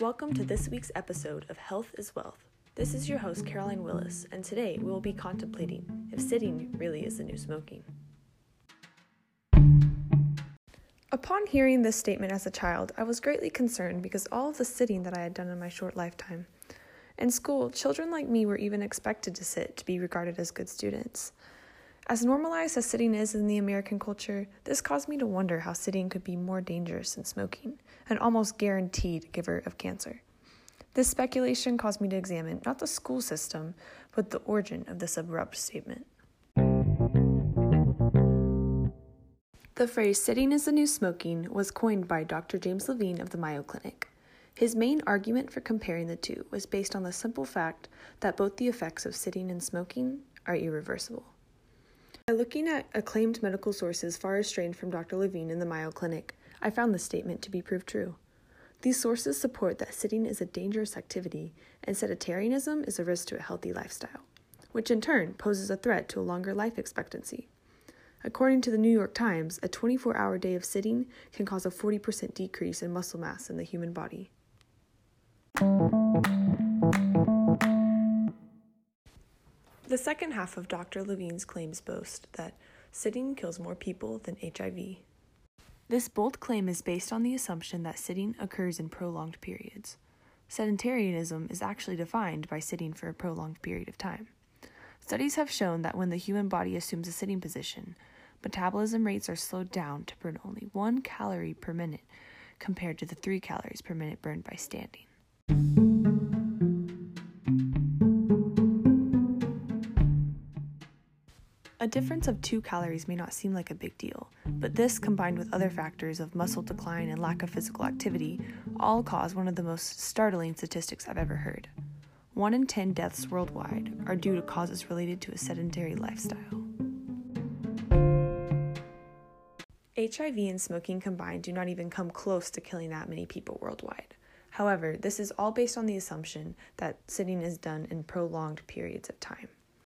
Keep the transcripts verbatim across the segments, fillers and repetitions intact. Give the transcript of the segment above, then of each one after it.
Welcome to this week's episode of Health is Wealth. This is your host, Caroline Willis, and today we will be contemplating if sitting really is the new smoking. Upon hearing this statement as a child, I was greatly concerned because all of the sitting that I had done in my short lifetime. In school, children like me were even expected to sit to be regarded as good students. As normalized as sitting is in the American culture, this caused me to wonder how sitting could be more dangerous than smoking, an almost guaranteed giver of cancer. This speculation caused me to examine not the school system, but the origin of this abrupt statement. The phrase "sitting is the new smoking" was coined by Doctor James Levine of the Mayo Clinic. His main argument for comparing the two was based on the simple fact that both the effects of sitting and smoking are irreversible. By looking at acclaimed medical sources far estranged from Doctor Levine in the Mayo Clinic, I found this statement to be proved true. These sources support that sitting is a dangerous activity and sedentarianism is a risk to a healthy lifestyle, which in turn poses a threat to a longer life expectancy. According to the New York Times, a twenty-four hour day of sitting can cause a forty percent decrease in muscle mass in the human body. The second half of Doctor Levine's claims boast that sitting kills more people than H I V. This bold claim is based on the assumption that sitting occurs in prolonged periods. Sedentarianism is actually defined by sitting for a prolonged period of time. Studies have shown that when the human body assumes a sitting position, metabolism rates are slowed down to burn only one calorie per minute compared to the three calories per minute burned by standing. A difference of two calories may not seem like a big deal, but this, combined with other factors of muscle decline and lack of physical activity, all cause one of the most startling statistics I've ever heard. One in ten deaths worldwide are due to causes related to a sedentary lifestyle. H I V and smoking combined do not even come close to killing that many people worldwide. However, this is all based on the assumption that sitting is done in prolonged periods of time.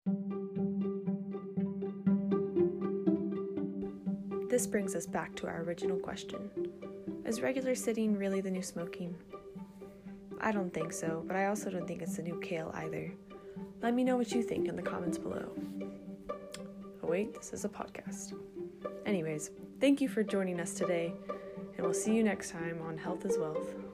This brings us back to our original question. Is regular sitting really the new smoking? I don't think so, but I also don't think it's the new kale either. Let me know what you think in the comments below. Oh wait, this is a podcast. Anyways, thank you for joining us today, and we'll see you next time on Health is Wealth.